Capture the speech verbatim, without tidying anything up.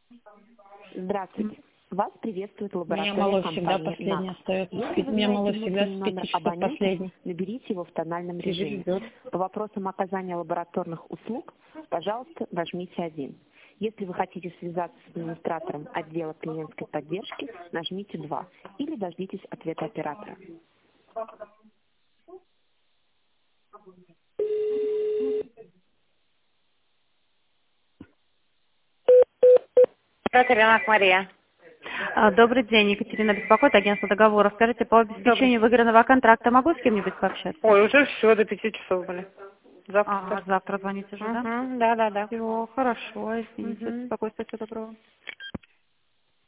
Здравствуйте. Вас приветствует У меня лаборатория малой всегда компании последний НАК. остается. Если У вы меня малой знаете всегда внутренний с номер пяти часов абонента, последний. наберите его в тональном Сидит, режиме. ждет. По вопросам оказания лабораторных услуг, пожалуйста, нажмите один. Если вы хотите связаться с администратором отдела клиентской поддержки, нажмите два. Или дождитесь ответа оператора. Оператор НАК Мария. А, Добрый день, Екатерина беспокоит, агентство договоров. Скажите, по Добрый. обеспечению выигранного контракта могу с кем-нибудь пообщаться? Ой, уже все, до пяти часов были. Завтра Ага, старт. завтра звоните уже, да? Угу, да, да, да. Все, хорошо, извините за Угу. беспокойство, всего доброго.